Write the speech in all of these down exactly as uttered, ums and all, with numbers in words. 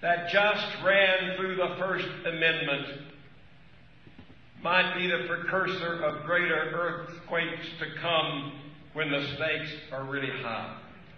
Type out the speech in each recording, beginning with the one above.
that just ran through the First Amendment might be the precursor of greater earthquakes to come when the stakes are really high.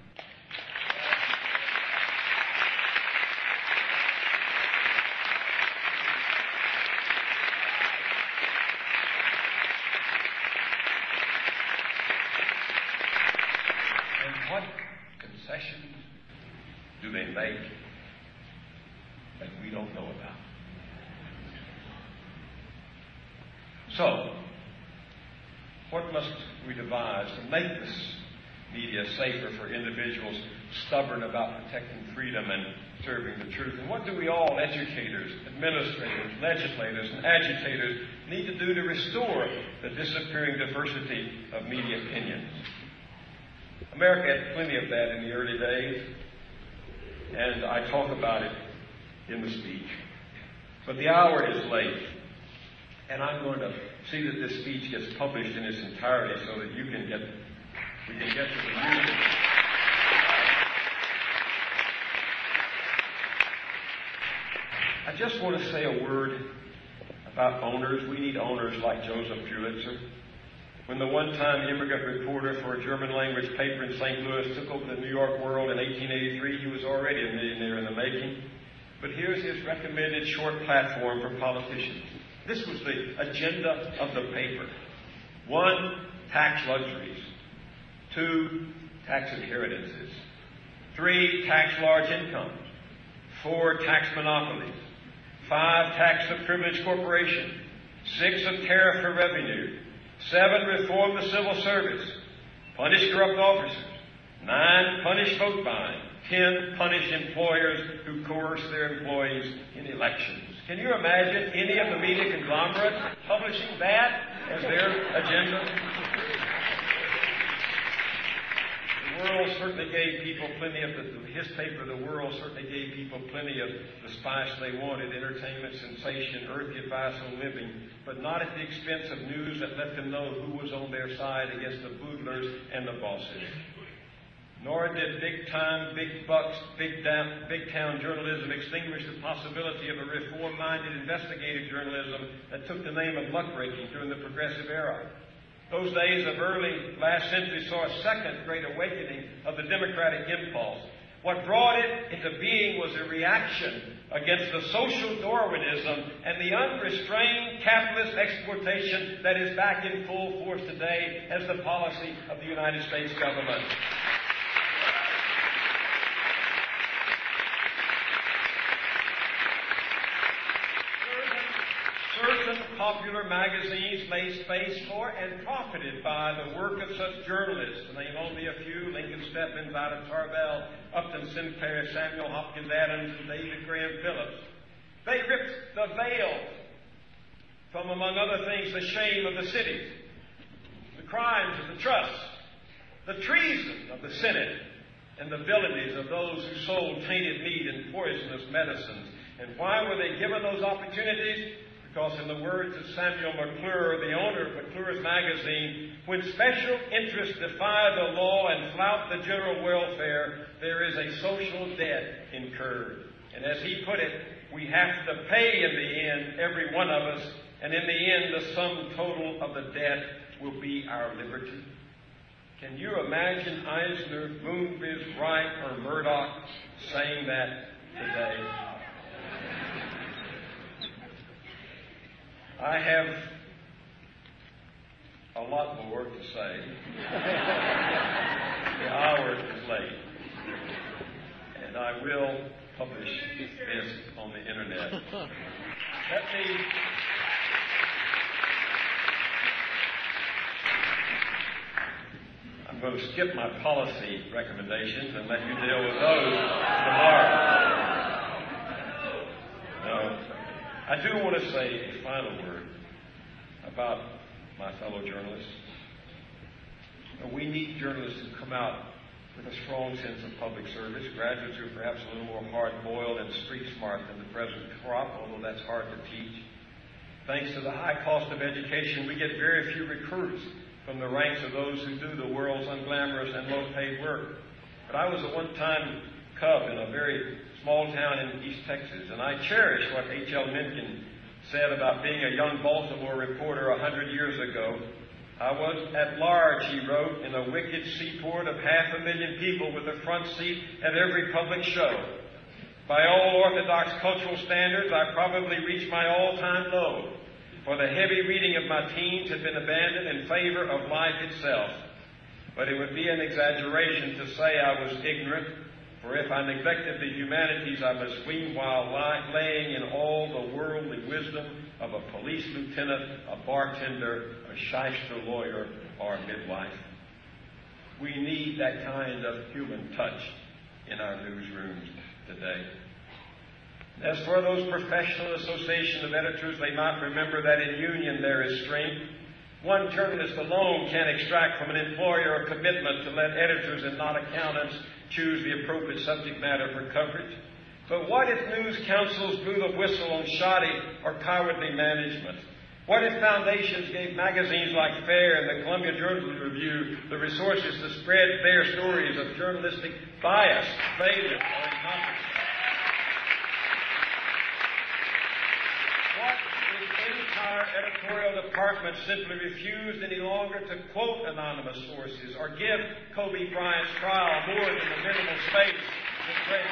And what concessions do they make that we don't know about? So, what must we devise to make this media safer for individuals stubborn about protecting freedom and serving the truth? And what do we all, educators, administrators, legislators, and agitators, need to do to restore the disappearing diversity of media opinions? America had plenty of that in the early days, and I talk about it in the speech. But the hour is late. And I'm going to see that this speech gets published in its entirety so that you can get, we can get to the music. I just want to say a word about owners. We need owners like Joseph Pulitzer. When the one-time immigrant reporter for a German-language paper in Saint Louis took over the New York World in eighteen eighty-three, he was already a millionaire in the making. But here's his recommended short platform for politicians. This was the agenda of the paper. One, tax luxuries. Two, tax inheritances. Three, tax large incomes. Four, tax monopolies. Five, tax the privileged corporation. Six, a tariff for revenue. Seven, reform the civil service. Punish corrupt officers. Nine, punish vote buying. Ten, punish employers who coerce their employees in elections. Can you imagine any of the media conglomerates publishing that as their agenda? The World certainly gave people plenty of, the, his paper, The World, certainly gave people plenty of the spice they wanted, entertainment, sensation, earthly advice on living, but not at the expense of news that let them know who was on their side against the boodlers and the bosses. Nor did big-time, big-bucks, big-down, big-town journalism extinguish the possibility of a reform-minded investigative journalism that took the name of muckraking during the Progressive Era. Those days of early last century saw a second great awakening of the democratic impulse. What brought it into being was a reaction against the social Darwinism and the unrestrained capitalist exploitation that is back in full force today as the policy of the United States government. Popular magazines made space for and profited by the work of such journalists, to name only a few: Lincoln Stedman, Vida Tarbell, Upton Sinclair, Samuel Hopkins Adams, and David Graham Phillips. They ripped the veil from, among other things, the shame of the cities, the crimes of the trusts, the treason of the Senate, and the villainies of those who sold tainted meat and poisonous medicines. And why were they given those opportunities? Because in the words of Samuel McClure, the owner of McClure's magazine, when special interests defy the law and flout the general welfare, there is a social debt incurred. And as he put it, we have to pay in the end, every one of us, and in the end, the sum total of the debt will be our liberty. Can you imagine Eisner, Moonves, Wright, or Murdoch saying that today? I have a lot more to say. The hour is late. And I will publish this on the internet. Let me... I'm going to skip my policy recommendations and let you deal with those tomorrow. No. I do want to say a final word about my fellow journalists. We need journalists who come out with a strong sense of public service, graduates who are perhaps a little more hard-boiled and street-smart than the present crop, although that's hard to teach. Thanks to the high cost of education, we get very few recruits from the ranks of those who do the world's unglamorous and low-paid work. But I was a one-time cub in a very small town in East Texas, and I cherish what H L Mencken said about being a young Baltimore reporter a hundred years ago. I was at large, he wrote, in a wicked seaport of half a million people with a front seat at every public show. By all orthodox cultural standards, I probably reached my all-time low, for the heavy reading of my teens had been abandoned in favor of life itself. But it would be an exaggeration to say I was ignorant, for if I neglected the humanities, I must meanwhile lie, laying in all the worldly wisdom of a police lieutenant, a bartender, a shyster lawyer, or a midwife. We need that kind of human touch in our newsrooms today. As for those professional association of editors, they might remember that in union there is strength. One journalist alone can extract from an employer a commitment to let editors and not accountants choose the appropriate subject matter for coverage. But what if news councils blew the whistle on shoddy or cowardly management? What if foundations gave magazines like Fair and the Columbia Journalism Review the resources to spread their stories of journalistic bias, failure, or incompetence? What if entire editorial departments simply refused any longer to quote anonymous sources or give Kobe Bryant's trial more than the minimal space in press?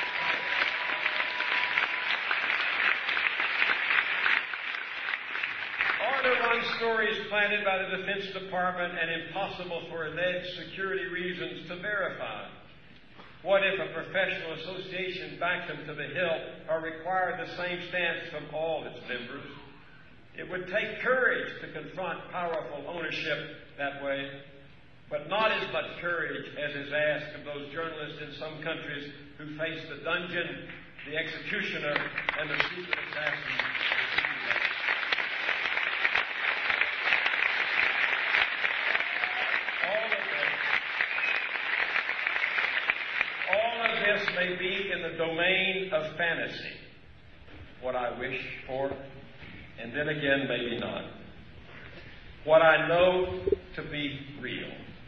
Or to run stories planted by the Defense Department and impossible for alleged security reasons to verify? What if a professional association backed them to the hilt or required the same stance from all its members? It would take courage to confront powerful ownership that way, but not as much courage as is asked of those journalists in some countries who face the dungeon, the executioner, and the secret assassin. This may be in the domain of fantasy, what I wish for, and then again, maybe not. What I know to be real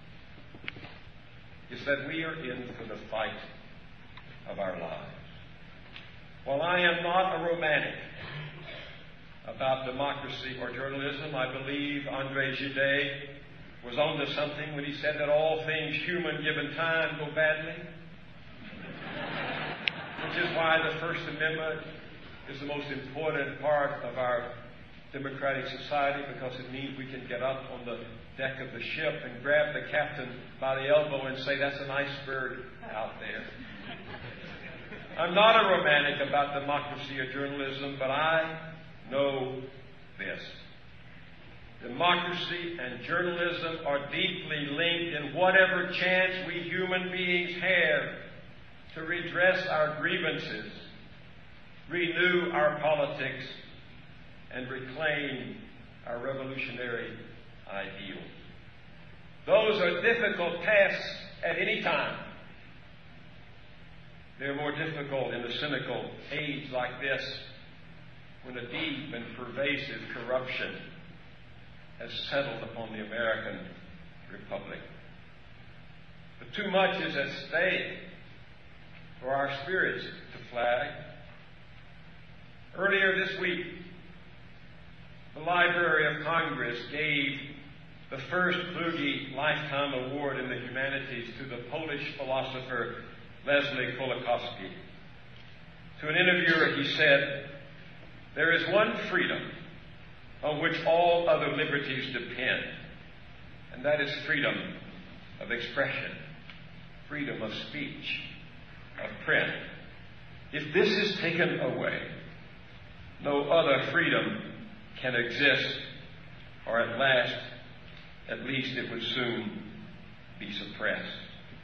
is that we are in for the fight of our lives. While I am not a romantic about democracy or journalism, I believe André Gide was onto something when he said that all things human given time go badly. Which is why the First Amendment is the most important part of our democratic society, because it means we can get up on the deck of the ship and grab the captain by the elbow and say, "That's an iceberg out there." I'm not a romantic about democracy or journalism, but I know this. Democracy and journalism are deeply linked in whatever chance we human beings have to redress our grievances, renew our politics, and reclaim our revolutionary ideals. Those are difficult tasks at any time. They're more difficult in a cynical age like this, when a deep and pervasive corruption has settled upon the American Republic. But too much is at stake for our spirits to flag. Earlier this week, the Library of Congress gave the first Kluge Lifetime Award in the Humanities to the Polish philosopher Leslie Kolakowski. To an interviewer, he said, "There is one freedom on which all other liberties depend, and that is freedom of expression, freedom of speech, of print. If this is taken away, no other freedom can exist, or at last, at least it would soon be suppressed."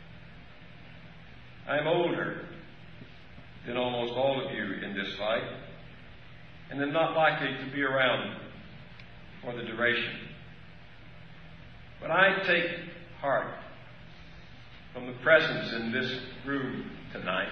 I'm older than almost all of you in this fight, and am not likely to be around for the duration. But I take heart from the presence in this room tonight,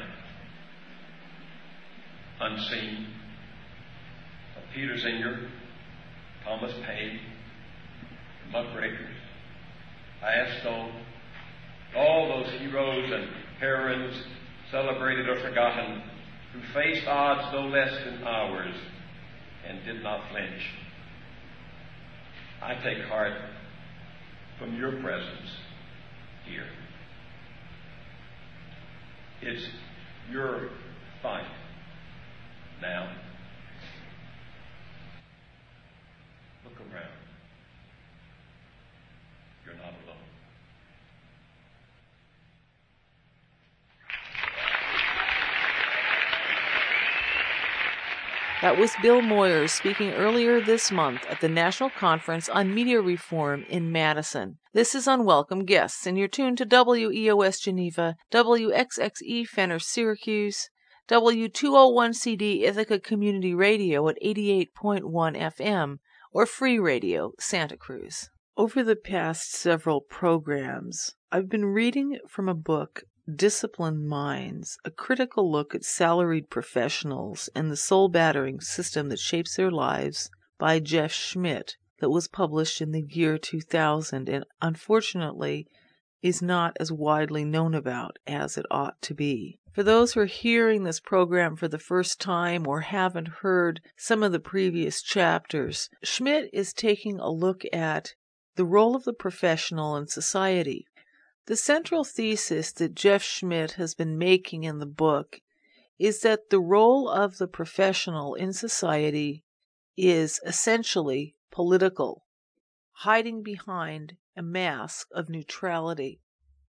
unseen, of Peter Singer, Thomas Paine, Muckrakers, Firestone, all those heroes and heroines, celebrated or forgotten who faced odds no less than ours and did not flinch. I take heart from your presence here. It's your fight now. Look around. You're not alone. That was Bill Moyers speaking earlier this month at the National Conference on Media Reform in Madison. This is Unwelcome Guests, and you're tuned to W E O S Geneva, W X X E Fenner Syracuse, W two oh one C D Ithaca Community Radio at eighty-eight point one F M, or Free Radio, Santa Cruz. Over the past several programs, I've been reading from a book, Disciplined Minds, a critical look at salaried professionals and the soul-battering system that shapes their lives, by Jeff Schmidt, that was published in the year two thousand and unfortunately is not as widely known about as it ought to be. For those who are hearing this program for the first time or haven't heard some of the previous chapters, Schmidt is taking a look at the role of the professional in society. The central thesis that Jeff Schmidt has been making in the book is that the role of the professional in society is essentially political, hiding behind a mask of neutrality.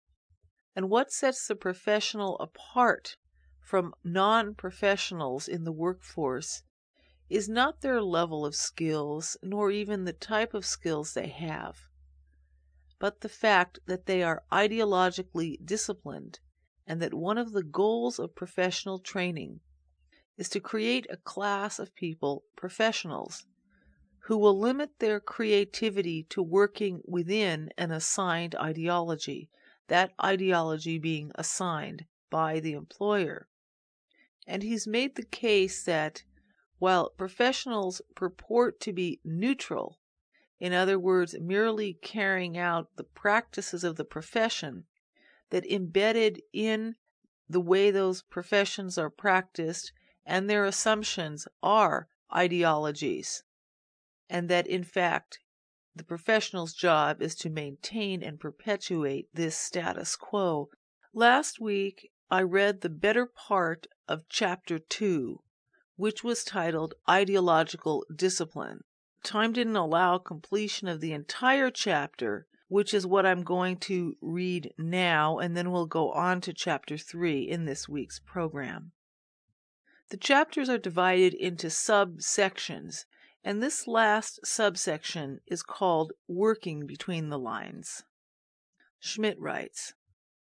And what sets the professional apart from non-professionals in the workforce is not their level of skills, nor even the type of skills they have, but the fact that they are ideologically disciplined, and that one of the goals of professional training is to create a class of people, professionals, who will limit their creativity to working within an assigned ideology, that ideology being assigned by the employer. And he's made the case that while professionals purport to be neutral, in other words, merely carrying out the practices of the profession, that embedded in the way those professions are practiced and their assumptions are ideologies, and that, in fact, the professional's job is to maintain and perpetuate this status quo. Last week, I read the better part of Chapter two, which was titled Ideological Discipline. Time didn't allow completion of the entire chapter, which is what I'm going to read now, and then we'll go on to Chapter three in this week's program. The chapters are divided into subsections, and this last subsection is called Working Between the Lines. Schmidt writes,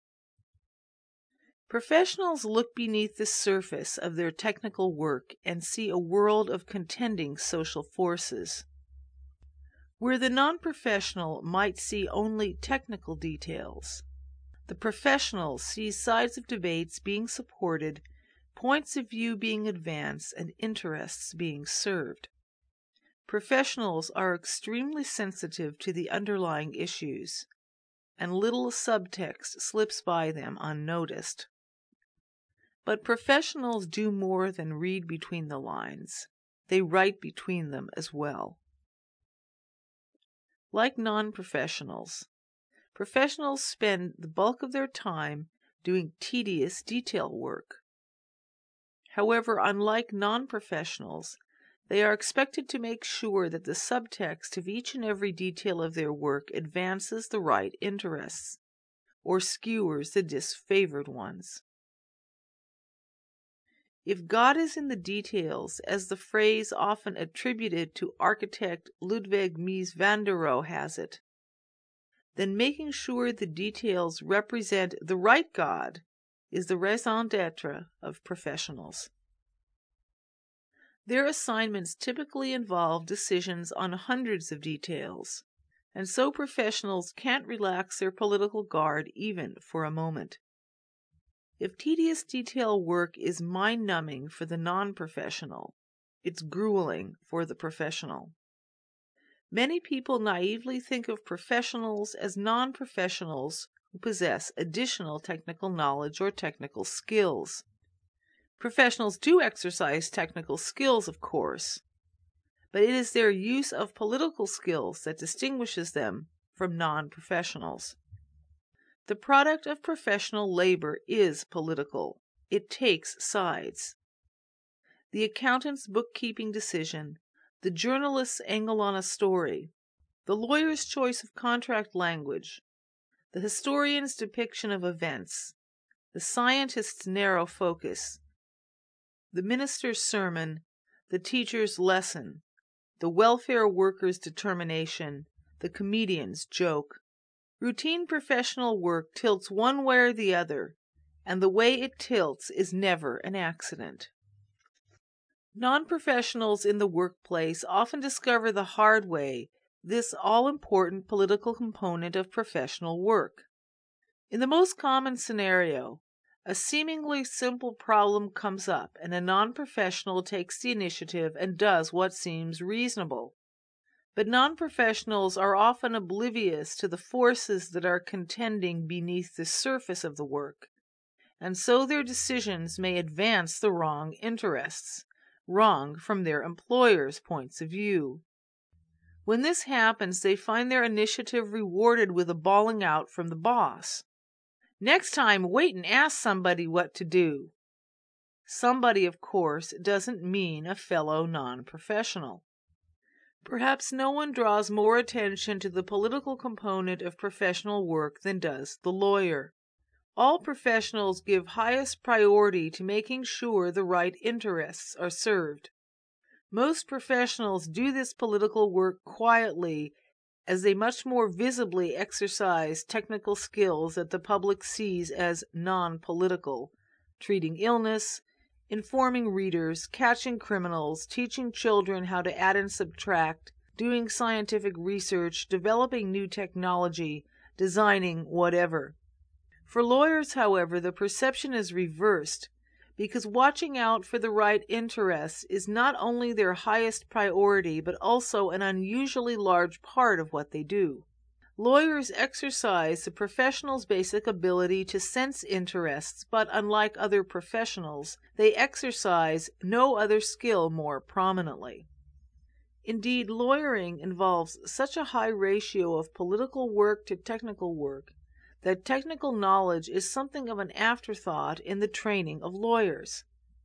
professionals look beneath the surface of their technical work and see a world of contending social forces. Where the non-professional might see only technical details, the professional sees sides of debates being supported, points of view being advanced, and interests being served. Professionals are extremely sensitive to the underlying issues, and little subtext slips by them unnoticed. But professionals do more than read between the lines. They write between them as well. Like non-professionals, professionals spend the bulk of their time doing tedious detail work. However, unlike non-professionals, they are expected to make sure that the subtext of each and every detail of their work advances the right interests, or skewers the disfavored ones. If God is in the details, as the phrase often attributed to architect Ludwig Mies van der Rohe has it, then making sure the details represent the right God is the raison d'etre of professionals. Their assignments typically involve decisions on hundreds of details, and so professionals can't relax their political guard even for a moment. If tedious detail work is mind-numbing for the non-professional, it's grueling for the professional. Many people naively think of professionals as non-professionals who possess additional technical knowledge or technical skills. Professionals do exercise technical skills, of course, but it is their use of political skills that distinguishes them from non-professionals. The product of professional labor is political. It takes sides. The accountant's bookkeeping decision, the journalist's angle on a story, the lawyer's choice of contract language, the historian's depiction of events, the scientist's narrow focus, the minister's sermon, the teacher's lesson, the welfare worker's determination, the comedian's joke. Routine professional work tilts one way or the other, and the way it tilts is never an accident. Non-professionals in the workplace often discover the hard way this all-important political component of professional work. In the most common scenario, a seemingly simple problem comes up, and a non-professional takes the initiative and does what seems reasonable. But non-professionals are often oblivious to the forces that are contending beneath the surface of the work, and so their decisions may advance the wrong interests, wrong from their employer's points of view. When this happens, they find their initiative rewarded with a bawling out from the boss. Next time, wait and ask somebody what to do. Somebody, of course, doesn't mean a fellow non-professional. Perhaps no one draws more attention to the political component of professional work than does the lawyer. All professionals give highest priority to making sure the right interests are served. Most professionals do this political work quietly, as they much more visibly exercise technical skills that the public sees as non-political, treating illness, informing readers, catching criminals, teaching children how to add and subtract, doing scientific research, developing new technology, designing whatever. For lawyers, however, the perception is reversed, because watching out for the right interests is not only their highest priority, but also an unusually large part of what they do. Lawyers exercise the professional's basic ability to sense interests, but unlike other professionals, they exercise no other skill more prominently. Indeed, lawyering involves such a high ratio of political work to technical work that technical knowledge is something of an afterthought in the training of lawyers.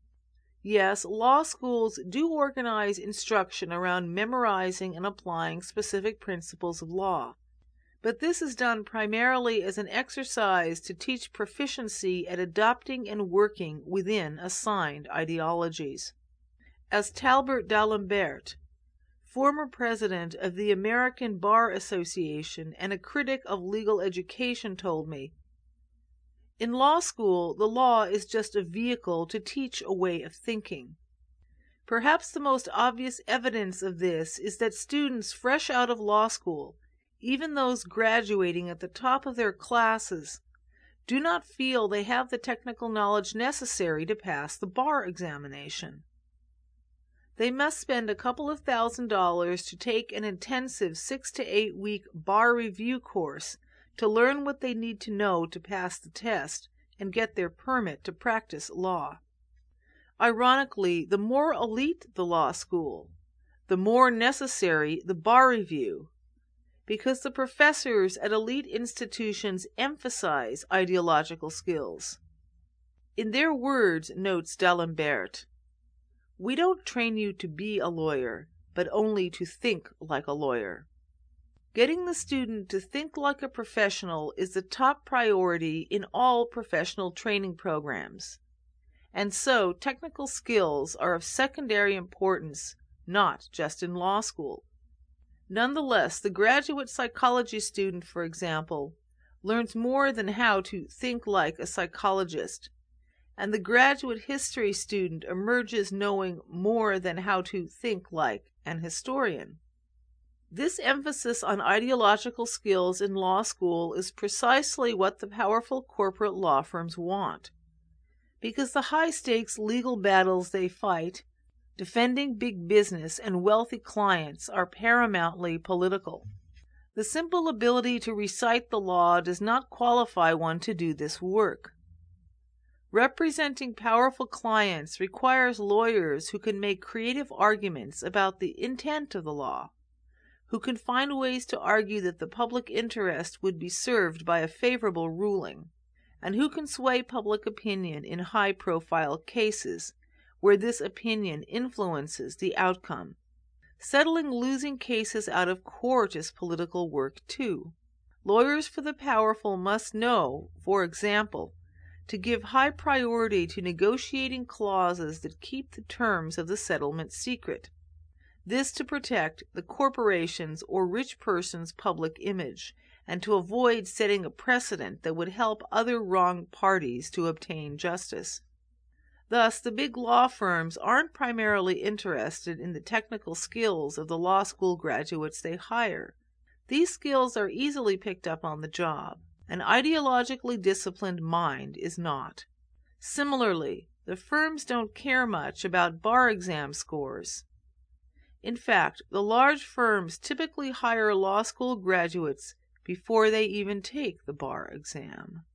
Yes, law schools do organize instruction around memorizing and applying specific principles of law, but this is done primarily as an exercise to teach proficiency at adopting and working within assigned ideologies. As Talbert d'Alembert, former president of the American Bar Association and a critic of legal education, told me, in law school, the law is just a vehicle to teach a way of thinking. Perhaps the most obvious evidence of this is that students fresh out of law school, even those graduating at the top of their classes, do not feel they have the technical knowledge necessary to pass the bar examination. They must spend a couple of thousand dollars to take an intensive six to eight week bar review course to learn what they need to know to pass the test and get their permit to practice law. Ironically, the more elite the law school, the more necessary the bar review, because the professors at elite institutions emphasize ideological skills. In their words, notes d'Alembert, we don't train you to be a lawyer, but only to think like a lawyer. Getting the student to think like a professional is the top priority in all professional training programs, and so technical skills are of secondary importance, not just in law school. Nonetheless, the graduate psychology student, for example, learns more than how to think like a psychologist, and the graduate history student emerges knowing more than how to think like an historian. This emphasis on ideological skills in law school is precisely what the powerful corporate law firms want, because the high-stakes legal battles they fight, defending big business and wealthy clients, are paramountly political. The simple ability to recite the law does not qualify one to do this work. Representing powerful clients requires lawyers who can make creative arguments about the intent of the law, who can find ways to argue that the public interest would be served by a favorable ruling, and who can sway public opinion in high-profile cases where this opinion influences the outcome. Settling losing cases out of court is political work, too. Lawyers for the powerful must know, for example, to give high priority to negotiating clauses that keep the terms of the settlement secret. This to protect the corporation's or rich person's public image, and to avoid setting a precedent that would help other wronged parties to obtain justice. Thus, the big law firms aren't primarily interested in the technical skills of the law school graduates they hire. These skills are easily picked up on the job. An ideologically disciplined mind is not. Similarly, the firms don't care much about bar exam scores. In fact, the large firms typically hire law school graduates before they even take the bar exam.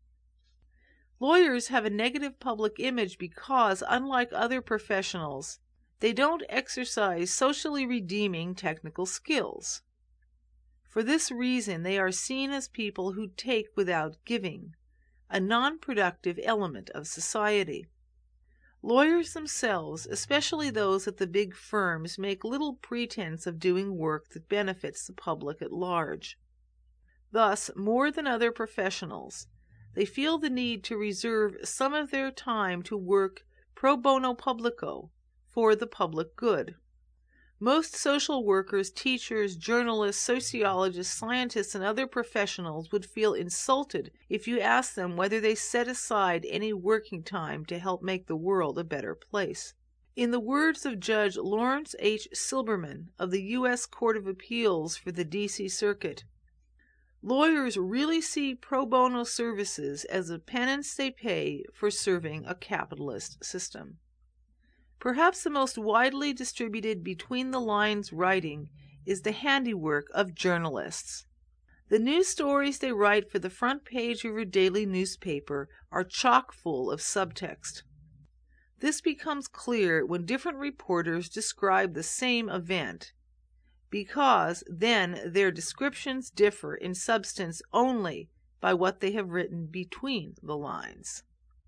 Lawyers have a negative public image because, unlike other professionals, they don't exercise socially redeeming technical skills. For this reason, they are seen as people who take without giving, a non-productive element of society. Lawyers themselves, especially those at the big firms, make little pretense of doing work that benefits the public at large. Thus, more than other professionals, they feel the need to reserve some of their time to work pro bono publico, for the public good. Most social workers, teachers, journalists, sociologists, scientists, and other professionals would feel insulted if you asked them whether they set aside any working time to help make the world a better place. In the words of Judge Lawrence H. Silberman of the U S Court of Appeals for the D C Circuit, lawyers really see pro bono services as a penance they pay for serving a capitalist system. Perhaps the most widely distributed between-the-lines writing is the handiwork of journalists. The news stories they write for the front page of your daily newspaper are chock full of subtext. This becomes clear when different reporters describe the same event, because then their descriptions differ in substance only by what they have written between the lines.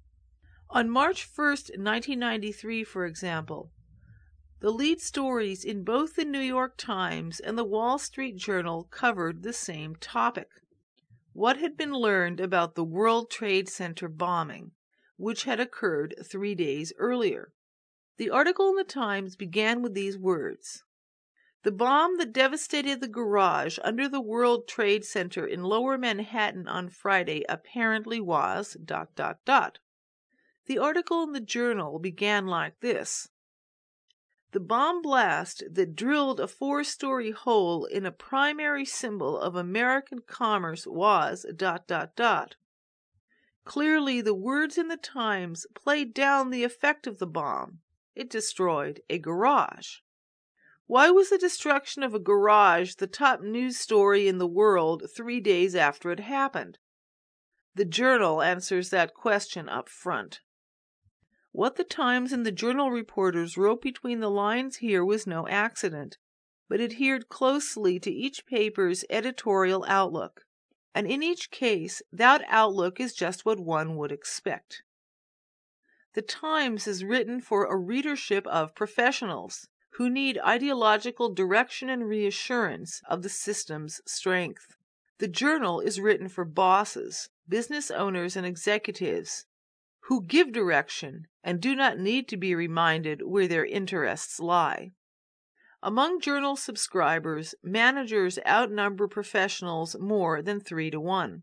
On March first, nineteen ninety-three, for example, the lead stories in both the New York Times and the Wall Street Journal covered the same topic. What had been learned about the World Trade Center bombing, which had occurred three days earlier? The article in the Times began with these words: "The bomb that devastated the garage under the World Trade Center in Lower Manhattan on Friday apparently was... dot dot dot." The article in the Journal began like this: "The bomb blast that drilled a four-story hole in a primary symbol of American commerce was... dot dot dot." Clearly, the words in the Times played down the effect of the bomb. It destroyed a garage. Why was the destruction of a garage the top news story in the world three days after it happened? The Journal answers that question up front. What the Times and the Journal reporters wrote between the lines here was no accident, but adhered closely to each paper's editorial outlook, and in each case that outlook is just what one would expect. The Times is written for a readership of professionals who need ideological direction and reassurance of the system's strength. The Journal is written for bosses, business owners, and executives who give direction and do not need to be reminded where their interests lie. Among Journal subscribers, managers outnumber professionals more than three to one.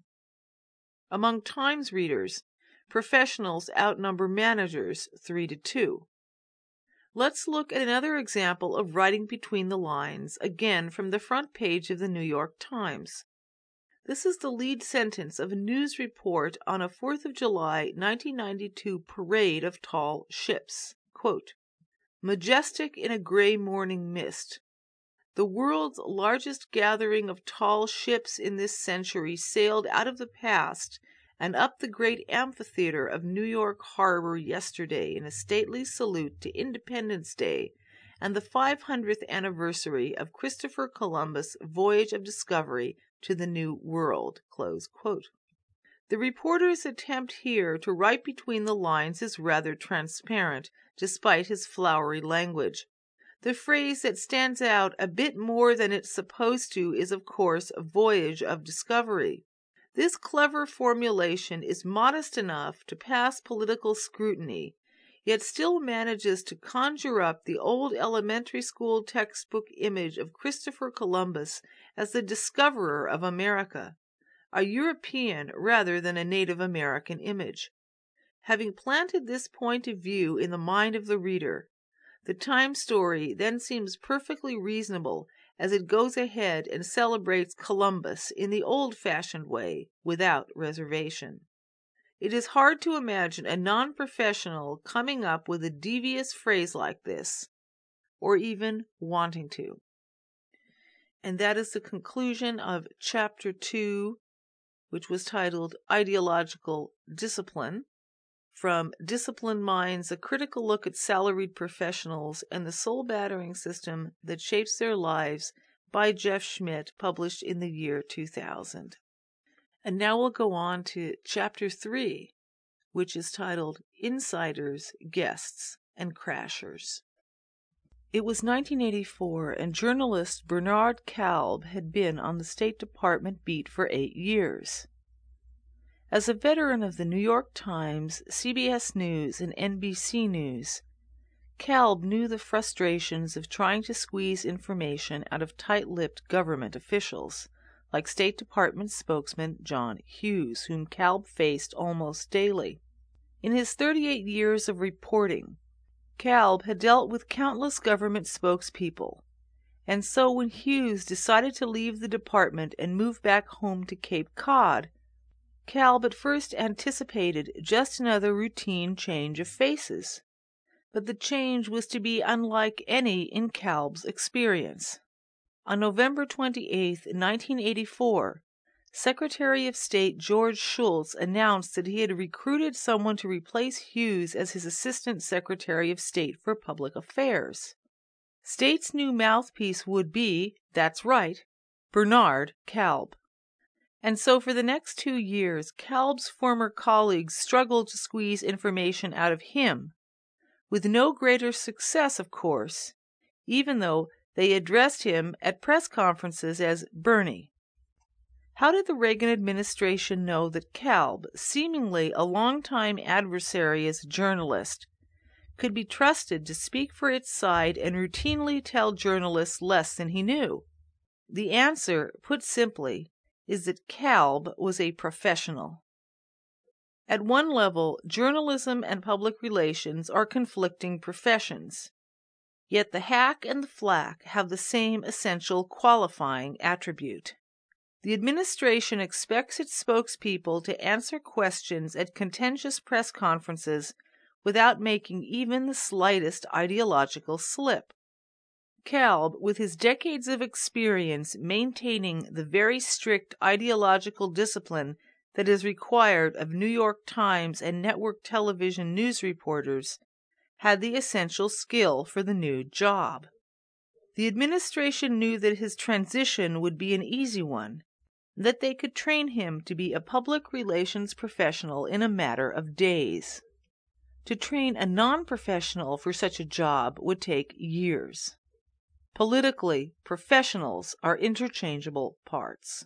Among Times readers, professionals outnumber managers three to two. Let's look at another example of writing between the lines, again from the front page of the New York Times. This is the lead sentence of a news report on a fourth of July nineteen ninety-two parade of tall ships. Quote, "Majestic in a gray morning mist, the world's largest gathering of tall ships in this century sailed out of the past and up the great amphitheater of New York Harbor yesterday in a stately salute to Independence Day and the five hundredth anniversary of Christopher Columbus' voyage of discovery to the New World." Close quote. The reporter's attempt here to write between the lines is rather transparent, despite his flowery language. The phrase that stands out a bit more than it's supposed to is, of course, a voyage of discovery. This clever formulation is modest enough to pass political scrutiny, yet still manages to conjure up the old elementary school textbook image of Christopher Columbus as the discoverer of America, a European rather than a Native American image. Having planted this point of view in the mind of the reader, the Time story then seems perfectly reasonable as it goes ahead and celebrates Columbus in the old-fashioned way, without reservation. It is hard to imagine a non-professional coming up with a devious phrase like this, or even wanting to. And that is the conclusion of Chapter two, which was titled Ideological Discipline, from Disciplined Minds, a critical look at salaried professionals and the soul-battering system that shapes their lives, by Jeff Schmidt, published in the year two thousand. And now we'll go on to Chapter three, which is titled Insiders, Guests, and Crashers. It was nineteen eighty-four, and journalist Bernard Kalb had been on the State Department beat for eight years. As a veteran of the New York Times, C B S News, and N B C News, Kalb knew the frustrations of trying to squeeze information out of tight-lipped government officials, like State Department spokesman John Hughes, whom Kalb faced almost daily. In his thirty-eight years of reporting, Kalb had dealt with countless government spokespeople, and so when Hughes decided to leave the department and move back home to Cape Cod, Kalb at first anticipated just another routine change of faces. But the change was to be unlike any in Kalb's experience. On November twenty-eighth, nineteen eighty-four, Secretary of State George Shultz announced that he had recruited someone to replace Hughes as his Assistant Secretary of State for Public Affairs. State's new mouthpiece would be, that's right, Bernard Kalb. And so for the next two years, Kalb's former colleagues struggled to squeeze information out of him, with no greater success, of course, even though they addressed him at press conferences as Bernie. How did the Reagan administration know that Kalb, seemingly a longtime adversary as a journalist, could be trusted to speak for its side and routinely tell journalists less than he knew? The answer, put simply, is that Kalb was a professional. At one level, journalism and public relations are conflicting professions. Yet the hack and the flack have the same essential qualifying attribute. The administration expects its spokespeople to answer questions at contentious press conferences without making even the slightest ideological slip. Kalb, with his decades of experience maintaining the very strict ideological discipline that is required of New York Times and network television news reporters, had the essential skill for the new job. The administration knew that his transition would be an easy one, that they could train him to be a public relations professional in a matter of days. To train a non-professional for such a job would take years. Politically, professionals are interchangeable parts.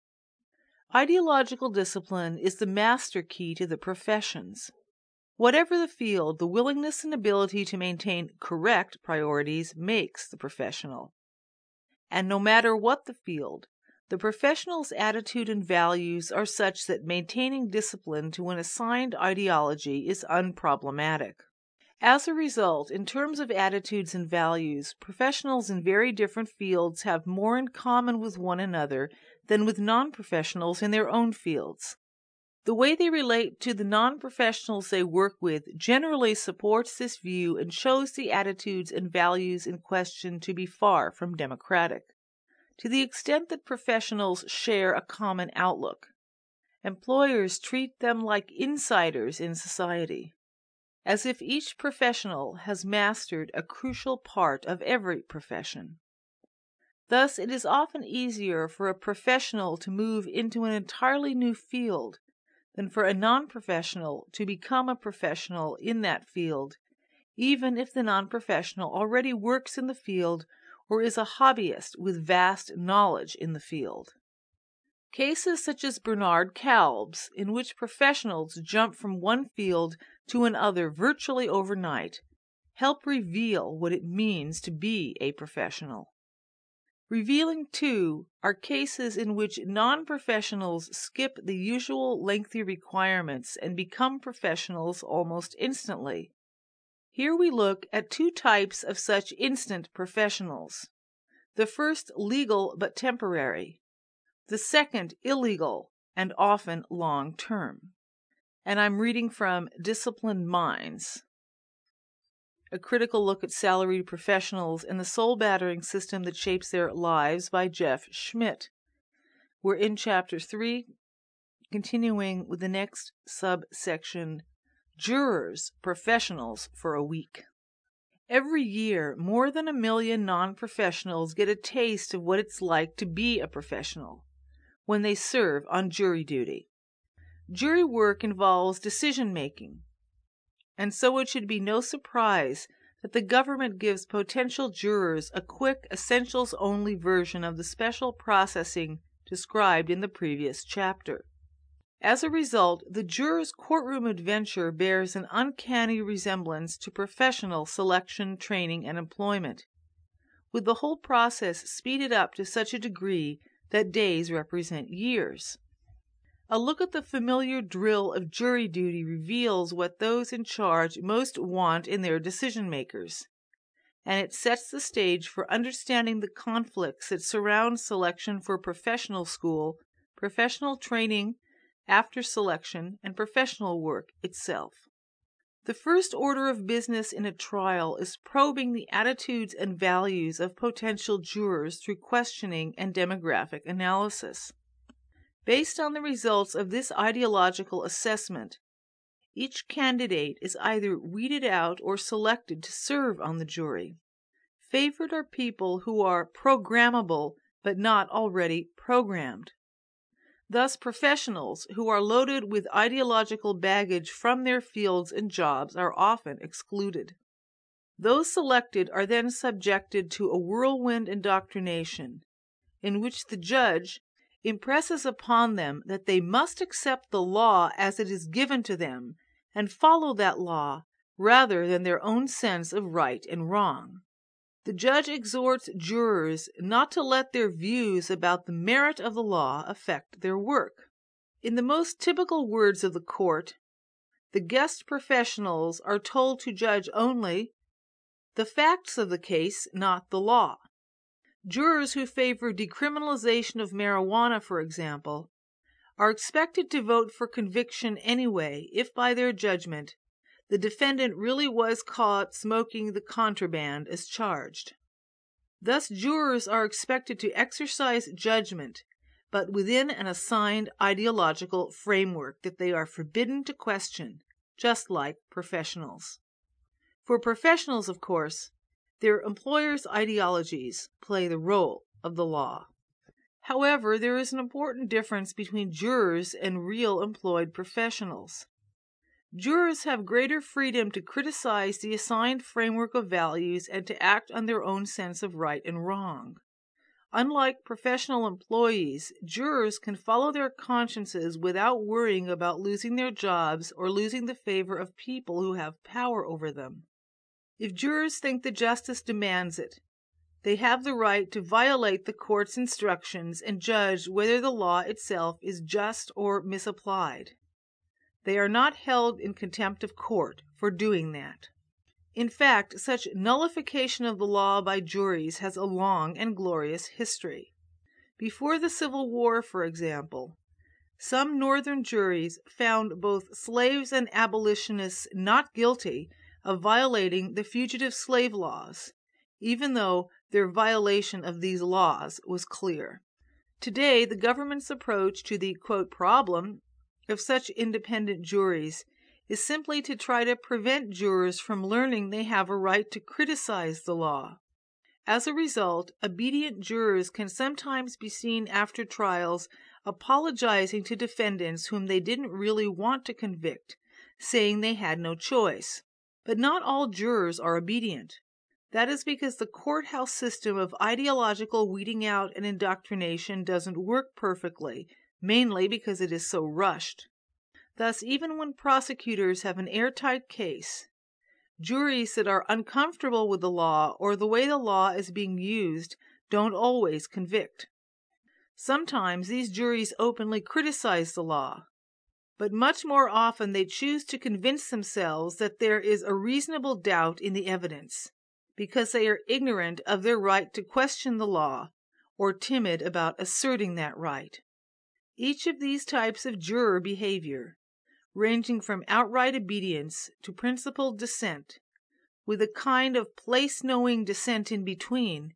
Ideological discipline is the master key to the professions. Whatever the field, the willingness and ability to maintain correct priorities makes the professional. And no matter what the field, the professional's attitude and values are such that maintaining discipline to an assigned ideology is unproblematic. As a result, in terms of attitudes and values, professionals in very different fields have more in common with one another than with non-professionals in their own fields. The way they relate to the non-professionals they work with generally supports this view and shows the attitudes and values in question to be far from democratic, to the extent that professionals share a common outlook. Employers treat them like insiders in society, as if each professional has mastered a crucial part of every profession. Thus, it is often easier for a professional to move into an entirely new field than for a non-professional to become a professional in that field, even if the non-professional already works in the field or is a hobbyist with vast knowledge in the field. Cases such as Bernard Kalb's, in which professionals jump from one field to another virtually overnight, help reveal what it means to be a professional. Revealing, too, are cases in which non-professionals skip the usual lengthy requirements and become professionals almost instantly. Here we look at two types of such instant professionals. The first legal but temporary, the second illegal and often long-term. And I'm reading from Disciplined Minds, a critical look at salaried professionals and the soul-battering system that shapes their lives by Jeff Schmidt. We're in Chapter three, continuing with the next subsection, Jurors, Professionals for a Week. Every year, more than a million non-professionals get a taste of what it's like to be a professional when they serve on jury duty. Jury work involves decision-making, and so it should be no surprise that the government gives potential jurors a quick, essentials-only version of the special processing described in the previous chapter. As a result, the juror's courtroom adventure bears an uncanny resemblance to professional selection, training, and employment, with the whole process speeded up to such a degree that days represent years. A look at the familiar drill of jury duty reveals what those in charge most want in their decision-makers, and it sets the stage for understanding the conflicts that surround selection for professional school, professional training, after selection, and professional work itself. The first order of business in a trial is probing the attitudes and values of potential jurors through questioning and demographic analysis. Based on the results of this ideological assessment, each candidate is either weeded out or selected to serve on the jury. Favored are people who are programmable but not already programmed. Thus, professionals who are loaded with ideological baggage from their fields and jobs are often excluded. Those selected are then subjected to a whirlwind indoctrination, in which the judge impresses upon them that they must accept the law as it is given to them and follow that law rather than their own sense of right and wrong. The judge exhorts jurors not to let their views about the merit of the law affect their work. In the most typical words of the court, the guest professionals are told to judge only the facts of the case, not the law. Jurors who favor decriminalization of marijuana, for example, are expected to vote for conviction anyway if, by their judgment, the defendant really was caught smoking the contraband as charged. Thus, jurors are expected to exercise judgment, but within an assigned ideological framework that they are forbidden to question, just like professionals. For professionals, of course, their employers' ideologies play the role of the law. However, there is an important difference between jurors and real employed professionals. Jurors have greater freedom to criticize the assigned framework of values and to act on their own sense of right and wrong. Unlike professional employees, jurors can follow their consciences without worrying about losing their jobs or losing the favor of people who have power over them. If jurors think that justice demands it, they have the right to violate the court's instructions and judge whether the law itself is just or misapplied. They are not held in contempt of court for doing that. In fact, such nullification of the law by juries has a long and glorious history. Before the Civil War, for example, some northern juries found both slaves and abolitionists not guilty of violating the fugitive slave laws, even though their violation of these laws was clear. Today, the government's approach to the, quote, problem of such independent juries is simply to try to prevent jurors from learning they have a right to criticize the law. As a result, obedient jurors can sometimes be seen after trials apologizing to defendants whom they didn't really want to convict, saying they had no choice. But not all jurors are obedient. That is because the courthouse system of ideological weeding out and indoctrination doesn't work perfectly, mainly because it is so rushed. Thus, even when prosecutors have an airtight case, juries that are uncomfortable with the law or the way the law is being used don't always convict. Sometimes these juries openly criticize the law, but much more often they choose to convince themselves that there is a reasonable doubt in the evidence, because they are ignorant of their right to question the law or timid about asserting that right. Each of these types of juror behavior, ranging from outright obedience to principled dissent, with a kind of place-knowing dissent in between,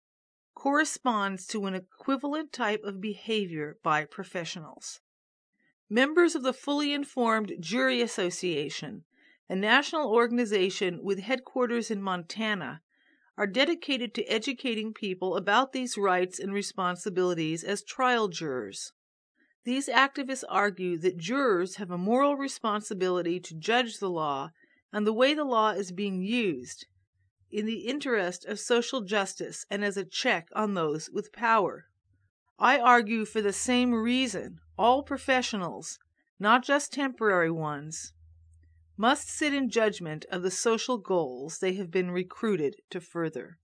corresponds to an equivalent type of behavior by professionals. Members of the Fully Informed Jury Association, a national organization with headquarters in Montana, are dedicated to educating people about these rights and responsibilities as trial jurors. These activists argue that jurors have a moral responsibility to judge the law and the way the law is being used, in the interest of social justice and as a check on those with power. I argue for the same reason all professionals, not just temporary ones, must sit in judgment of the social goals they have been recruited to further.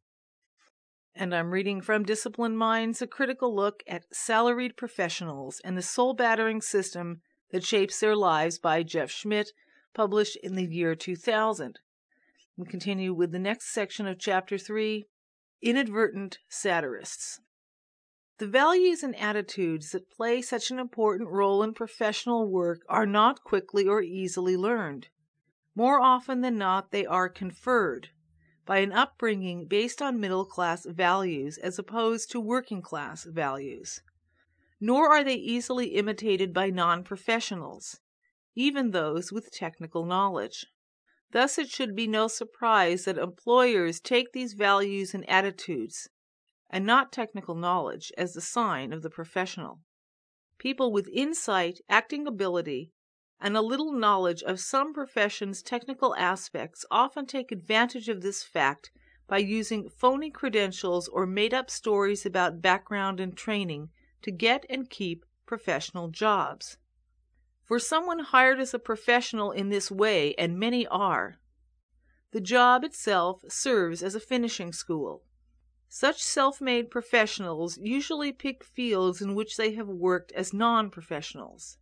And I'm reading from Disciplined Minds, a critical look at salaried professionals and the soul-battering system that shapes their lives by Jeff Schmidt, published in the year two thousand. We continue with the next section of Chapter three, Inadvertent Satirists. The values and attitudes that play such an important role in professional work are not quickly or easily learned. More often than not, they are conferred by an upbringing based on middle-class values as opposed to working-class values. Nor are they easily imitated by non-professionals, even those with technical knowledge. Thus, it should be no surprise that employers take these values and attitudes, and not technical knowledge, as the sign of the professional. People with insight, acting ability, and a little knowledge of some profession's technical aspects often take advantage of this fact by using phony credentials or made-up stories about background and training to get and keep professional jobs. For someone hired as a professional in this way, and many are, the job itself serves as a finishing school. Such self-made professionals usually pick fields in which they have worked as non-professionals.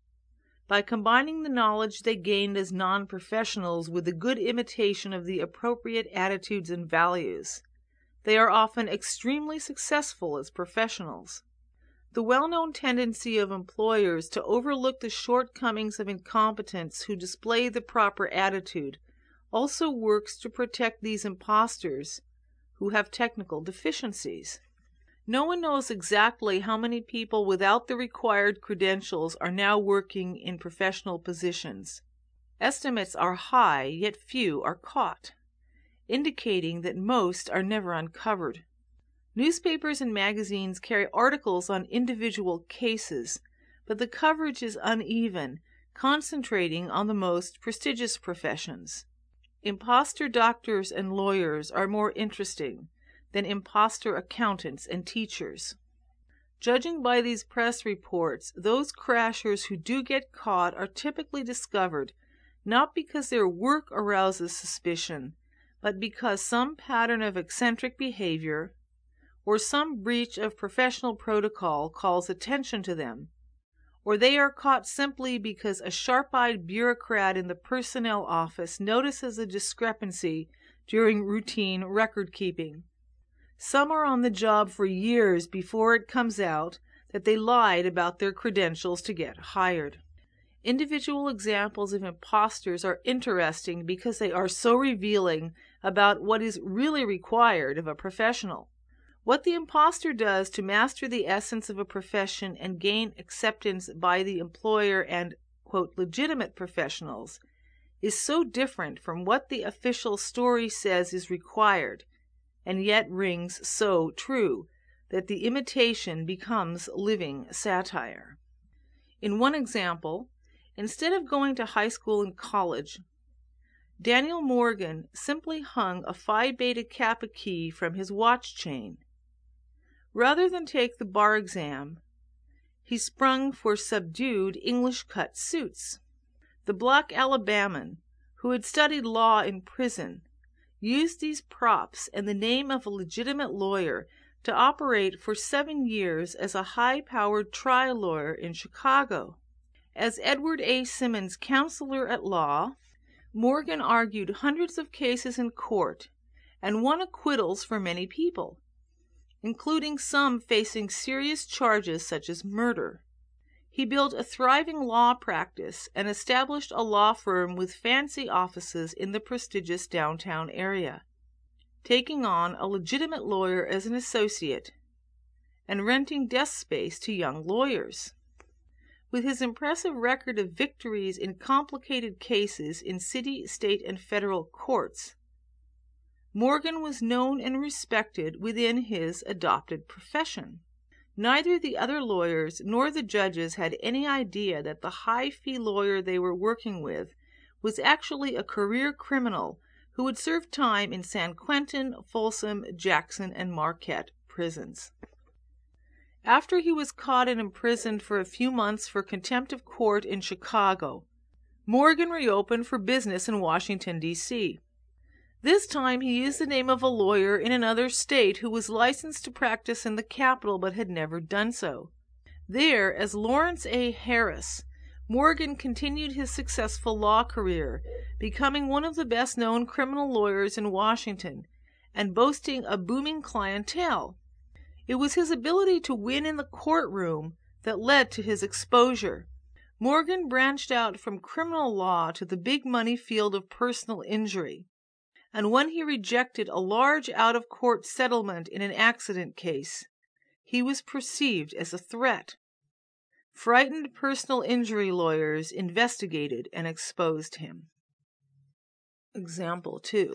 By combining the knowledge they gained as non-professionals with a good imitation of the appropriate attitudes and values, they are often extremely successful as professionals. The well-known tendency of employers to overlook the shortcomings of incompetents who display the proper attitude also works to protect these imposters who have technical deficiencies. No one knows exactly how many people without the required credentials are now working in professional positions. Estimates are high, yet few are caught, indicating that most are never uncovered. Newspapers and magazines carry articles on individual cases, but the coverage is uneven, concentrating on the most prestigious professions. Imposter doctors and lawyers are more interesting than imposter accountants and teachers. Judging by these press reports, those crashers who do get caught are typically discovered not because their work arouses suspicion, but because some pattern of eccentric behavior or some breach of professional protocol calls attention to them, or they are caught simply because a sharp-eyed bureaucrat in the personnel office notices a discrepancy during routine record-keeping. Some are on the job for years before it comes out that they lied about their credentials to get hired. Individual examples of imposters are interesting because they are so revealing about what is really required of a professional. What the impostor does to master the essence of a profession and gain acceptance by the employer and, quote, legitimate professionals is so different from what the official story says is required, and yet rings so true, that the imitation becomes living satire. In one example, instead of going to high school and college, Daniel Morgan simply hung a Phi Beta Kappa key from his watch chain. Rather than take the bar exam, he sprung for subdued English-cut suits. The black Alabaman, who had studied law in prison, used these props and the name of a legitimate lawyer to operate for seven years as a high-powered trial lawyer in Chicago. As Edward A. Simmons' counselor at law, Morgan argued hundreds of cases in court and won acquittals for many people, including some facing serious charges such as murder. He built a thriving law practice and established a law firm with fancy offices in the prestigious downtown area, taking on a legitimate lawyer as an associate and renting desk space to young lawyers. With his impressive record of victories in complicated cases in city, state, and federal courts, Morgan was known and respected within his adopted profession. Neither the other lawyers nor the judges had any idea that the high-fee lawyer they were working with was actually a career criminal who would serve time in San Quentin, Folsom, Jackson, and Marquette prisons. After he was caught and imprisoned for a few months for contempt of court in Chicago, Morgan reopened for business in Washington, D C This time he used the name of a lawyer in another state who was licensed to practice in the capital but had never done so. There, as Lawrence A. Harris, Morgan continued his successful law career, becoming one of the best-known criminal lawyers in Washington and boasting a booming clientele. It was his ability to win in the courtroom that led to his exposure. Morgan branched out from criminal law to the big-money field of personal injury, and when he rejected a large out-of-court settlement in an accident case, he was perceived as a threat. Frightened personal injury lawyers investigated and exposed him. Example two.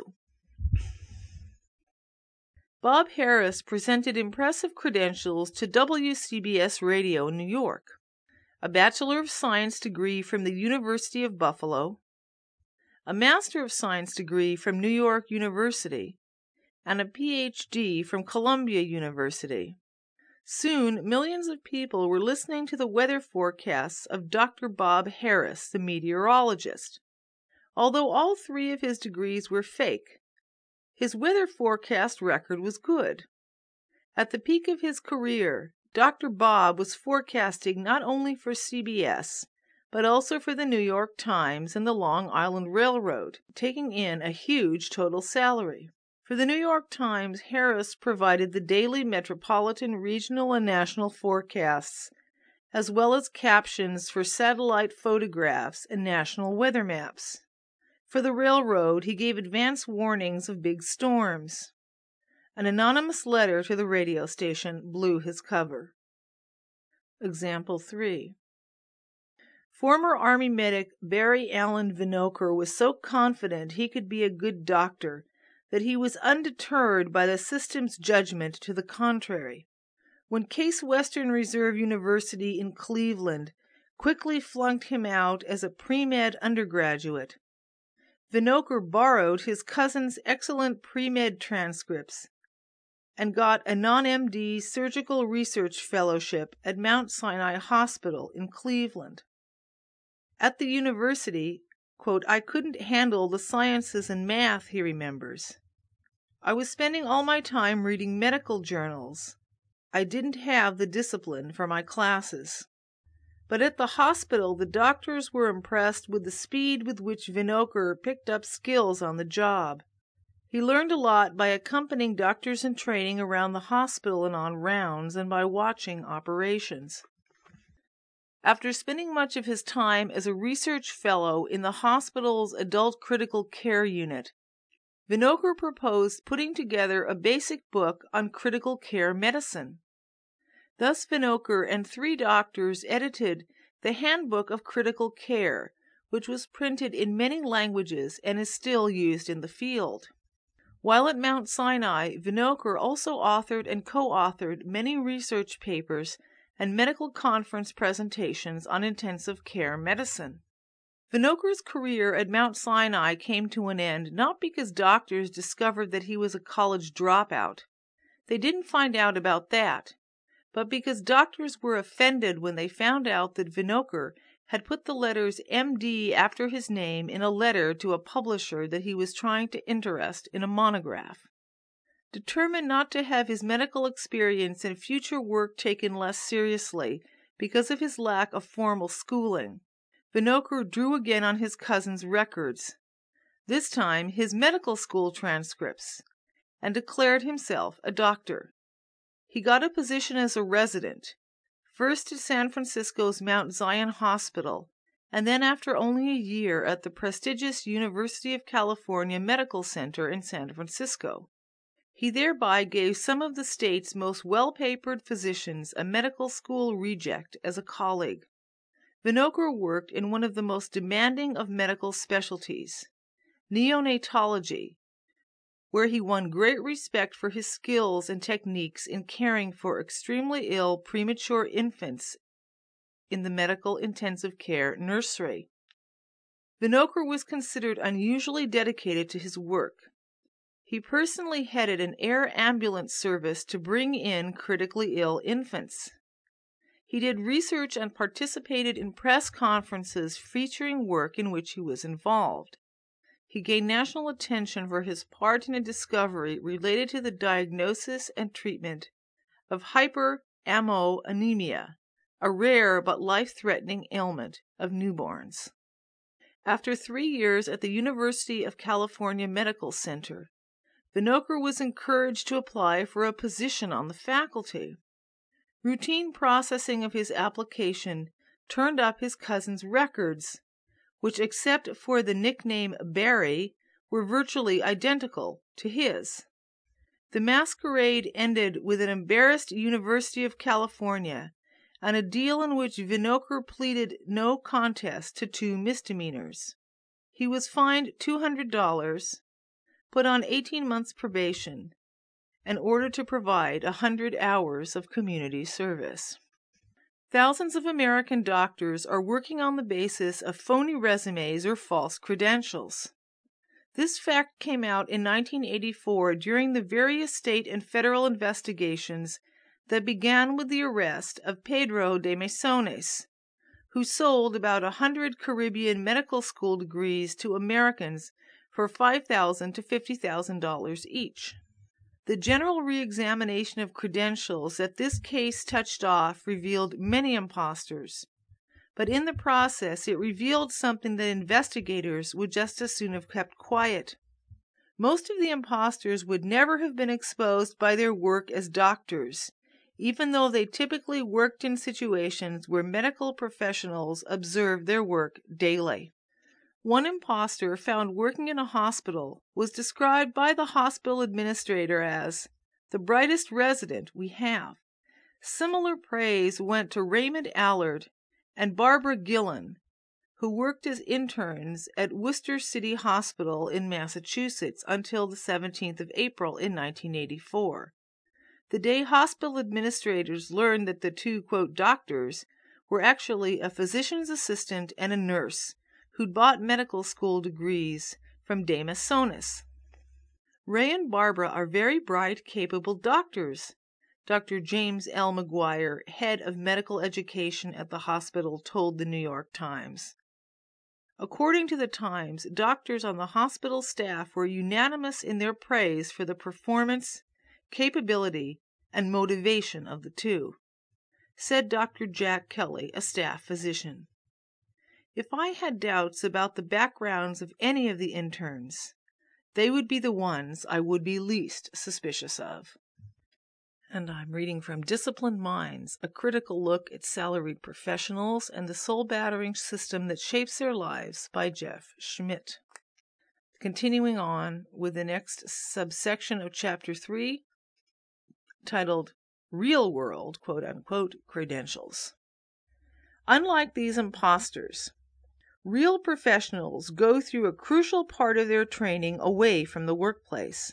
Bob Harris presented impressive credentials to W C B S Radio in New York, a Bachelor of Science degree from the University of Buffalo, a Master of Science degree from New York University, and a P H D from Columbia University. Soon, millions of people were listening to the weather forecasts of Doctor Bob Harris, the meteorologist. Although all three of his degrees were fake, his weather forecast record was good. At the peak of his career, Doctor Bob was forecasting not only for C B S, but also for the New York Times and the Long Island Railroad, taking in a huge total salary. For the New York Times, Harris provided the daily metropolitan, regional, and national forecasts, as well as captions for satellite photographs and national weather maps. For the railroad, he gave advance warnings of big storms. An anonymous letter to the radio station blew his cover. Example three. Former Army medic Barry Allen Vinokur was so confident he could be a good doctor that he was undeterred by the system's judgment to the contrary. When Case Western Reserve University in Cleveland quickly flunked him out as a pre-med undergraduate, Vinokur borrowed his cousin's excellent pre-med transcripts and got a non-M D surgical research fellowship at Mount Sinai Hospital in Cleveland. At the university, quote, I couldn't handle the sciences and math, he remembers. I was spending all my time reading medical journals. I didn't have the discipline for my classes. But at the hospital, the doctors were impressed with the speed with which Vinokur picked up skills on the job. He learned a lot by accompanying doctors in training around the hospital and on rounds, and by watching operations. After spending much of his time as a research fellow in the hospital's adult critical care unit, Winokur proposed putting together a basic book on critical care medicine. Thus Winokur and three doctors edited the Handbook of Critical Care, which was printed in many languages and is still used in the field. While at Mount Sinai, Winokur also authored and co-authored many research papers and medical conference presentations on intensive care medicine. Winokur's career at Mount Sinai came to an end not because doctors discovered that he was a college dropout. They didn't find out about that, but because doctors were offended when they found out that Winokur had put the letters M D after his name in a letter to a publisher that he was trying to interest in a monograph. Determined not to have his medical experience and future work taken less seriously because of his lack of formal schooling, Winokur drew again on his cousin's records, this time his medical school transcripts, and declared himself a doctor. He got a position as a resident, first at San Francisco's Mount Zion Hospital, and then after only a year at the prestigious University of California Medical Center in San Francisco. He thereby gave some of the state's most well-papered physicians a medical school reject as a colleague. Winokur worked in one of the most demanding of medical specialties, neonatology, where he won great respect for his skills and techniques in caring for extremely ill premature infants in the medical intensive care nursery. Winokur was considered unusually dedicated to his work. He personally headed an air ambulance service to bring in critically ill infants. He did research and participated in press conferences featuring work in which he was involved. He gained national attention for his part in a discovery related to the diagnosis and treatment of hyperammonemia, a rare but life-threatening ailment of newborns. After three years at the University of California Medical Center, Winokur was encouraged to apply for a position on the faculty. Routine processing of his application turned up his cousin's records, which, except for the nickname Barry, were virtually identical to his. The masquerade ended with an embarrassed University of California and a deal in which Winokur pleaded no contest to two misdemeanors. He was fined two hundred dollars, put on eighteen months probation, and ordered to provide one hundred hours of community service. Thousands of American doctors are working on the basis of phony resumes or false credentials. This fact came out in nineteen eighty-four during the various state and federal investigations that began with the arrest of Pedro de Mesones, who sold about a hundred Caribbean medical school degrees to Americans for five thousand to fifty thousand dollars each. The general re-examination of credentials that this case touched off revealed many impostors, but in the process it revealed something that investigators would just as soon have kept quiet. Most of the impostors would never have been exposed by their work as doctors, even though they typically worked in situations where medical professionals observed their work daily. One impostor found working in a hospital was described by the hospital administrator as the brightest resident we have. Similar praise went to Raymond Allard and Barbara Gillen, who worked as interns at Worcester City Hospital in Massachusetts until the seventeenth of April in nineteen eighty-four. The day hospital administrators learned that the two, quote, doctors were actually a physician's assistant and a nurse who'd bought medical school degrees from de Mesones. Ray and Barbara are very bright, capable doctors, Doctor James L. McGuire, head of medical education at the hospital, told the New York Times. According to the Times, doctors on the hospital staff were unanimous in their praise for the performance, capability, and motivation of the two, said Doctor Jack Kelly, a staff physician. If I had doubts about the backgrounds of any of the interns, they would be the ones I would be least suspicious of. And I'm reading from Disciplined Minds, a critical look at salaried professionals and the soul-battering system that shapes their lives by Jeff Schmidt. Continuing on with the next subsection of Chapter three, titled Real World, quote-unquote, Credentials. Unlike these imposters, real professionals go through a crucial part of their training away from the workplace.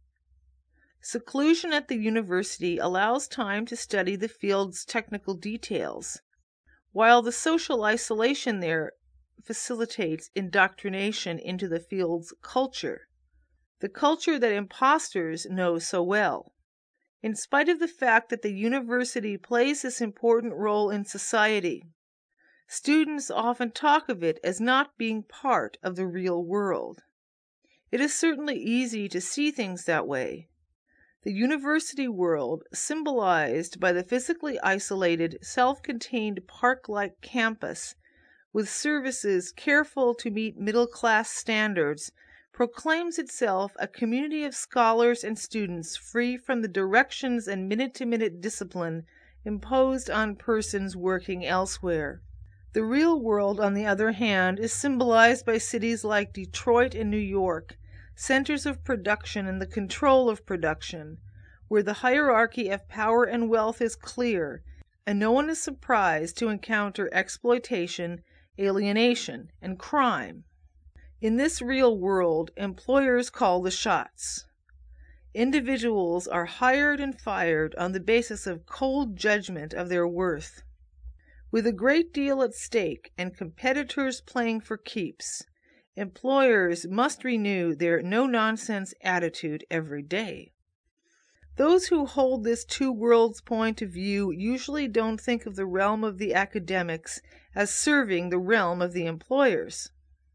Seclusion at the university allows time to study the field's technical details, while the social isolation there facilitates indoctrination into the field's culture, the culture that imposters know so well. In spite of the fact that the university plays this important role in society, students often talk of it as not being part of the real world. It is certainly easy to see things that way. The university world, symbolized by the physically isolated, self-contained park-like campus with services careful to meet middle-class standards, proclaims itself a community of scholars and students free from the directions and minute-to-minute discipline imposed on persons working elsewhere. The real world, on the other hand, is symbolized by cities like Detroit and New York, centers of production and the control of production, where the hierarchy of power and wealth is clear, and no one is surprised to encounter exploitation, alienation, and crime. In this real world, employers call the shots. Individuals are hired and fired on the basis of cold judgment of their worth. With a great deal at stake and competitors playing for keeps, employers must renew their no-nonsense attitude every day. Those who hold this two worlds point of view usually don't think of the realm of the academics as serving the realm of the employers.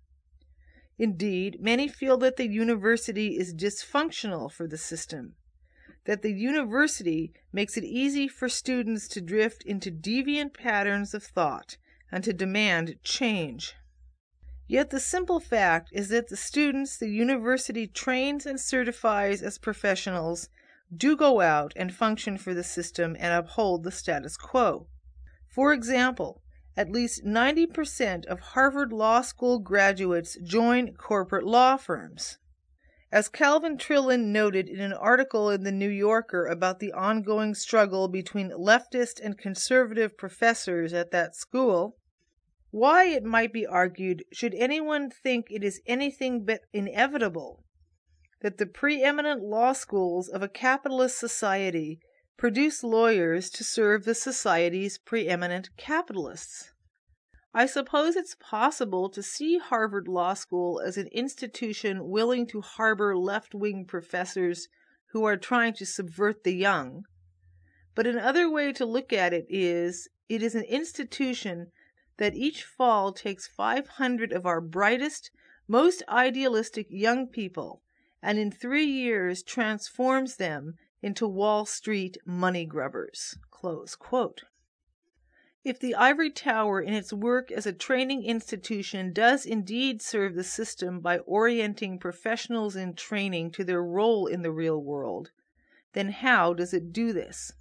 Indeed, many feel that the university is dysfunctional for the system, that the university makes it easy for students to drift into deviant patterns of thought and to demand change. Yet the simple fact is that the students the university trains and certifies as professionals do go out and function for the system and uphold the status quo. For example, at least ninety percent of Harvard Law School graduates join corporate law firms. As Calvin Trillin noted in an article in The New Yorker about the ongoing struggle between leftist and conservative professors at that school, why, it might be argued, should anyone think it is anything but inevitable that the preeminent law schools of a capitalist society produce lawyers to serve the society's preeminent capitalists? I suppose it's possible to see Harvard Law School as an institution willing to harbor left-wing professors who are trying to subvert the young. But another way to look at it is, it is an institution that each fall takes five hundred of our brightest, most idealistic young people, and in three years transforms them into Wall Street money grubbers. Close quote. If the ivory tower in its work as a training institution does indeed serve the system by orienting professionals in training to their role in the real world, then how does it do this?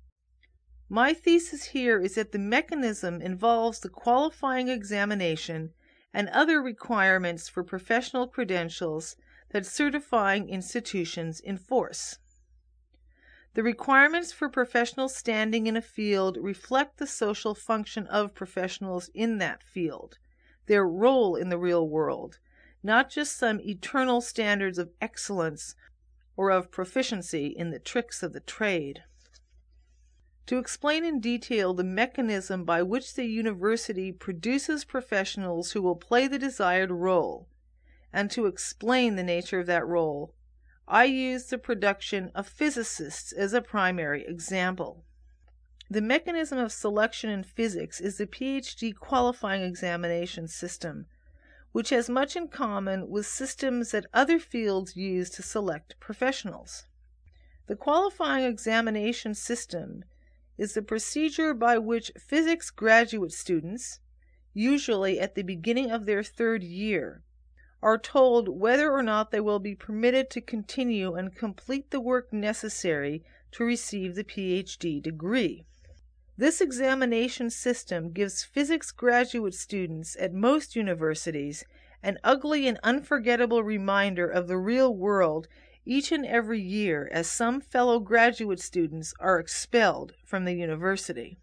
My thesis here is that the mechanism involves the qualifying examination and other requirements for professional credentials that certifying institutions enforce. The requirements for professional standing in a field reflect the social function of professionals in that field, their role in the real world, not just some eternal standards of excellence or of proficiency in the tricks of the trade. To explain in detail the mechanism by which the university produces professionals who will play the desired role, and to explain the nature of that role, I use the production of physicists as a primary example. The mechanism of selection in physics is the PhD qualifying examination system, which has much in common with systems that other fields use to select professionals. The qualifying examination system is the procedure by which physics graduate students, usually at the beginning of their third year, are told whether or not they will be permitted to continue and complete the work necessary to receive the PhD degree. This examination system gives physics graduate students at most universities an ugly and unforgettable reminder of the real world each and every year as some fellow graduate students are expelled from the university.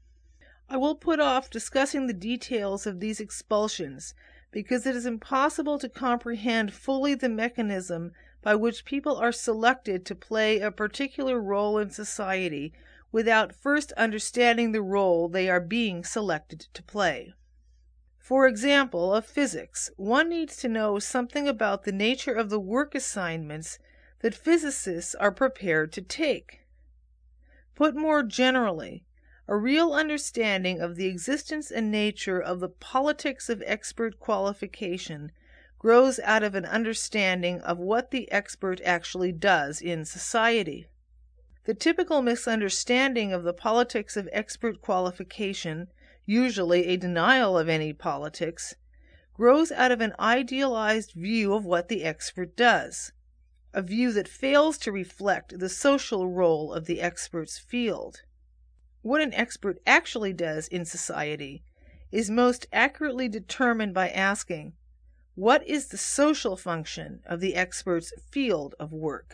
I will put off discussing the details of these expulsions because it is impossible to comprehend fully the mechanism by which people are selected to play a particular role in society without first understanding the role they are being selected to play. For example, of physics, one needs to know something about the nature of the work assignments that physicists are prepared to take. Put more generally, a real understanding of the existence and nature of the politics of expert qualification grows out of an understanding of what the expert actually does in society. The typical misunderstanding of the politics of expert qualification, usually a denial of any politics, grows out of an idealized view of what the expert does, a view that fails to reflect the social role of the expert's field. What an expert actually does in society is most accurately determined by asking, what is the social function of the expert's field of work?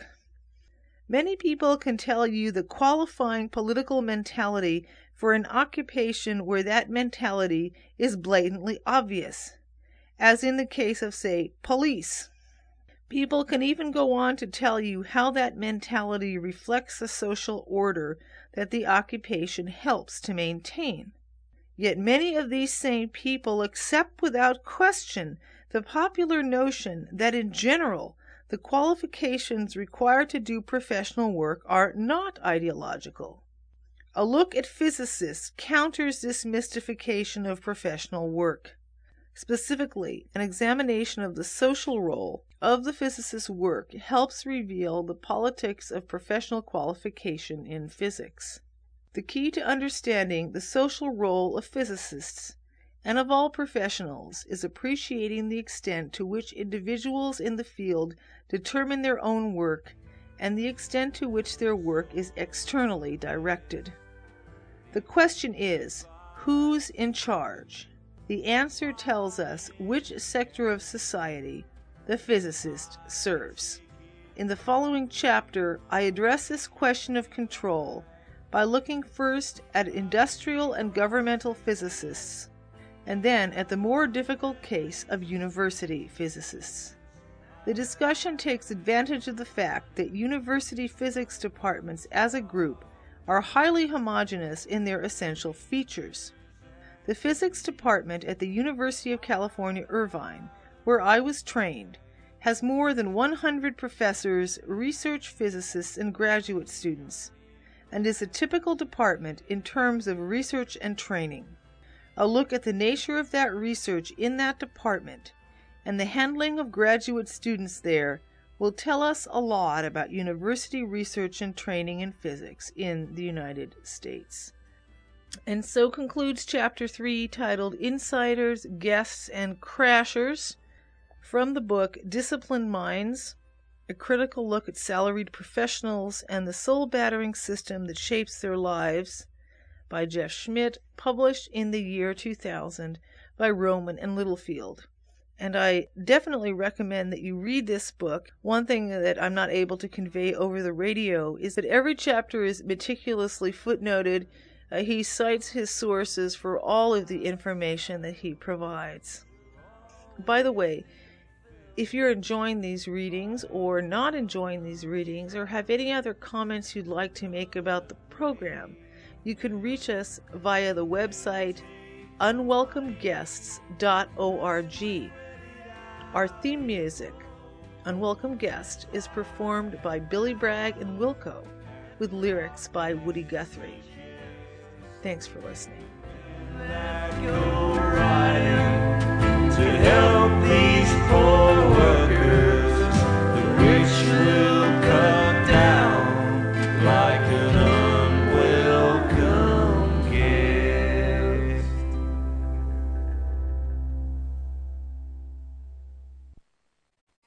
Many people can tell you the qualifying political mentality for an occupation where that mentality is blatantly obvious, as in the case of, say, police. People can even go on to tell you how that mentality reflects the social order that the occupation helps to maintain. Yet many of these same people accept without question the popular notion that in general the qualifications required to do professional work are not ideological. A look at physicists counters this mystification of professional work. Specifically, an examination of the social role of the physicist's work helps reveal the politics of professional qualification in physics. The key to understanding the social role of physicists and of all professionals is appreciating the extent to which individuals in the field determine their own work and the extent to which their work is externally directed. The question is, who's in charge? The answer tells us which sector of society the physicist serves. In the following chapter, I address this question of control by looking first at industrial and governmental physicists, and then at the more difficult case of university physicists. The discussion takes advantage of the fact that university physics departments as a group are highly homogeneous in their essential features. The physics department at the University of California, Irvine, where I was trained, has more than one hundred professors, research physicists, and graduate students, and is a typical department in terms of research and training. A look at the nature of that research in that department and the handling of graduate students there will tell us a lot about university research and training in physics in the United States. And so concludes Chapter three, titled Insiders, Guests, and Crashers, from the book Disciplined Minds, A Critical Look at Salaried Professionals and the Soul-Battering System That Shapes Their Lives, by Jeff Schmidt, published in the year two thousand by Rowman and Littlefield. And I definitely recommend that you read this book. One thing that I'm not able to convey over the radio is that every chapter is meticulously footnoted. Uh, he cites his sources for all of the information that he provides. By the way, if you're enjoying these readings or not enjoying these readings or have any other comments you'd like to make about the program, you can reach us via the website unwelcome guests dot org. Our theme music, Unwelcome Guest, is performed by Billy Bragg and Wilco, with lyrics by Woody Guthrie. Thanks for listening.